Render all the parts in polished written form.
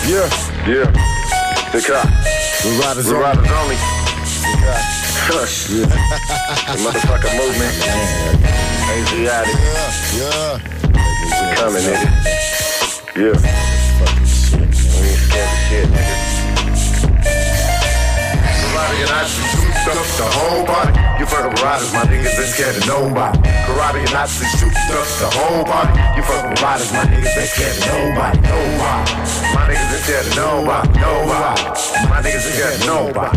Yeah. The car. We riders only. Yeah. The motherfucker movement. Asiatic. Yeah. We coming, nigga. Yeah. We ain't scared of shit, nigga. Karate and Nazi shoot up the whole body. You fucking riders, my niggas ain't scared of nobody. Karate and Nazi shoot up the whole body. You fucking riders, my niggas ain't scared of nobody. My niggas ain't scared of nobody. My niggas ain't scared of nobody.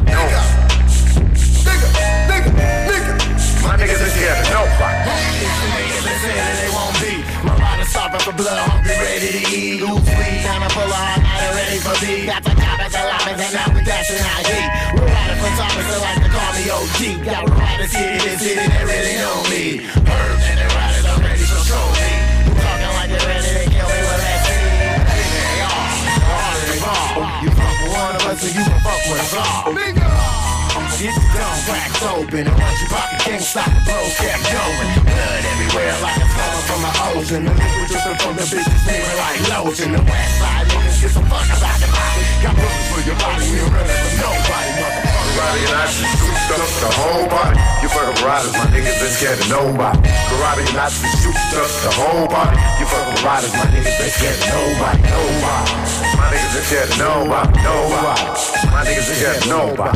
My niggas ain't scared of nobody. They won't be. My riders starving for blood, hungry, ready to eat. Loose weed, and I'm full of hot night, ready for me. Got the coppers and llamas, and now we dashing out heat. We're riding from Thomas, they like to call me OG. Got riders here in the city, they really know me. Heard and they riders are ready, so show me. You talking like they're ready to kill me with that team. They are, harder they fall. You fuck with one of us, and you can fuck with us all. Get the gun cracked open, and once you pocket can't stop, the blows kept going. Blood everywhere like a flood from the ocean. The liquid dripping from the bitches smearing like lotion. The west side niggas get some fuck about the body. Got bullets for your body, we ain't running from nobody, motherfucker. Karate and Nazi shoot up the whole body. You fucking riders, my niggas ain't scared of nobody. Karate and Nazi shoot up the whole body. You fucking riders, my niggas ain't scared of nobody. My niggas ain't scared of nobody. My niggas ain't scared of nobody.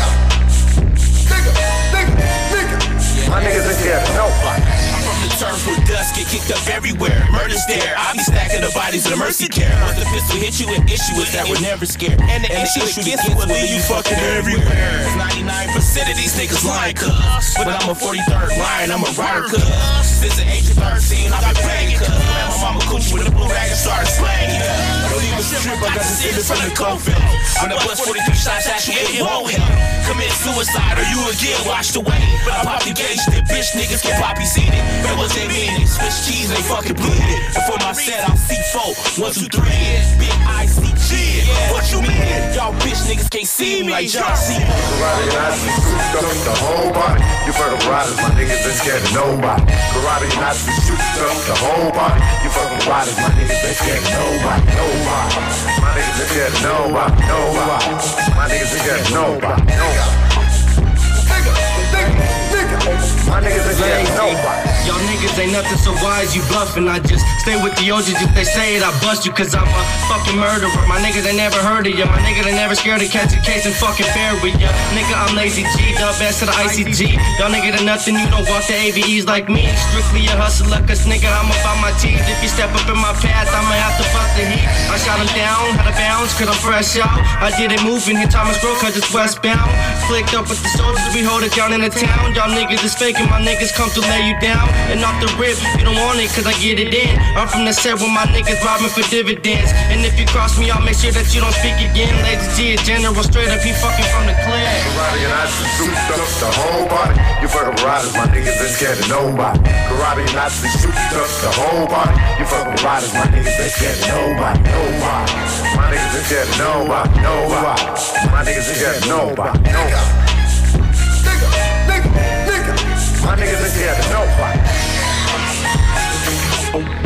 My niggas ain't scared of nobody. Turns with dust, get kicked up everywhere. Murder's there, I be stacking the bodies of the mercy care. Once the pistol hit you, an issue is that we're never scared. And the issue against will leave you fucking everywhere. 99% of these niggas lying, cuz. But I'm a 43rd line, I'm a rider, cuz. Since the age of 13, I've been banging, cuz. My mama coochie with a blue rag and started slanging. Don't even strip, I got to sit in front of the cofield. When I bust 43 shots at you, it won't help. Commit suicide or you will get washed away. I pop the gauge, the bitch niggas get poppy seated. What they mean? They Swiss cheese, they fucking bleed it. And for my set, I'm C4, 1, 2, 3. Big ICG. What you mean? Y'all bitch niggas can't see me like John C. Karate and Nazi shoot up the whole body. You fucking riders, my niggas ain't scared of nobody. Karate and Nazi shoot up the whole body. You fucking riders, my niggas ain't scared of nobody. My niggas ain't scared of nobody. My niggas ain't scared of nobody. My niggas ain't scared of nobody. Y'all niggas ain't nothing so wise, you bluffing. I just stay with the OGs. If they say it, I bust you, cause I'm a fucking murderer. My niggas ain't never heard of ya. My niggas ain't never scared to catch a case and fucking bear with ya. Nigga, I'm lazy G, dub S to the ICG. Y'all niggas are nothing, you don't walk the AVEs like me. Strictly a hustler, cause nigga, I'm about my teeth. If you step up in my path, I'ma have to fuck the heat. I shot him down, had a bounce, cause I'm fresh out. I did it moving, hit Thomas Road, cause it's westbound. Flicked up with the soldiers, we hold it down in the town. Y'all niggas is faking, my niggas come to lay you down. And off the rip, you don't want it, cause I get it in. I'm from the set where my niggas robbing for dividends. And if you cross me, I'll make sure that you don't speak again. Lazy G, a general, straight up, he fucking from the clear. Karate and Nazi shoot up the whole body. You fucking riders, my niggas ain't scared of nobody. Karate and Nazi shoot up the whole body. You fucking riders, my niggas ain't scared of nobody. My niggas ain't scared of nobody. My niggas ain't scared of nobody. My niggas ain't scared of nobody.